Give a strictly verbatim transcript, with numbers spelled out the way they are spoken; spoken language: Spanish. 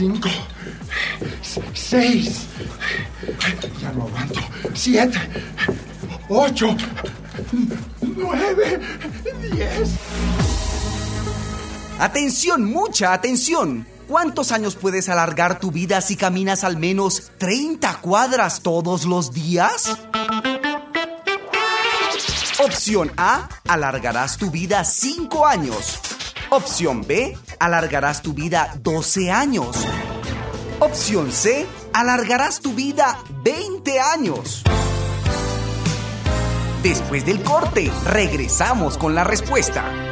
cinco, seis, ya no aguanto, siete, ocho, nueve, diez. Atención, mucha atención. ¿Cuántos años puedes alargar tu vida si caminas al menos treinta cuadras todos los días? Opción A, alargarás tu vida cinco años. Opción B, alargarás tu vida doce años. Opción C, alargarás tu vida veinte años. Después del corte, regresamos con la respuesta.